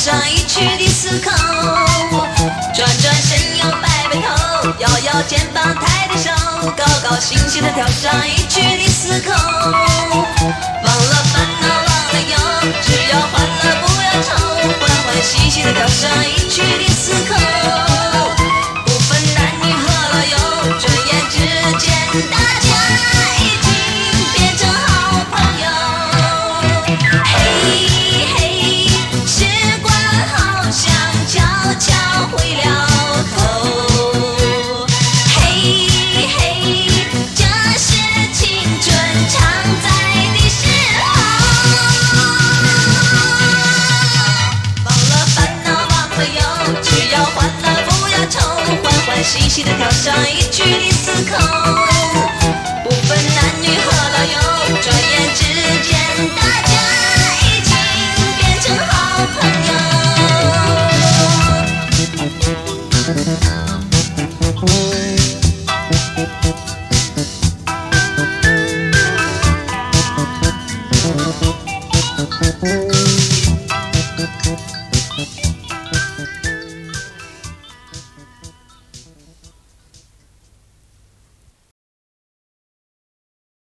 上一曲的思考，转转身又摆摆头，摇摇肩膀抬抬手，高高兴兴地跳上一曲的思考。忘了烦恼忘了忧，只要欢乐不要愁，欢欢喜喜地跳上一曲的思考。不分男女和老幼，转眼之间大家已经变成好朋友。嘿嘿，时光好像悄悄回了头。嘿嘿，这是青春常在的时候。忘了烦恼忘了忧，只要欢乐不要愁，欢欢喜喜地跳上一曲的思考。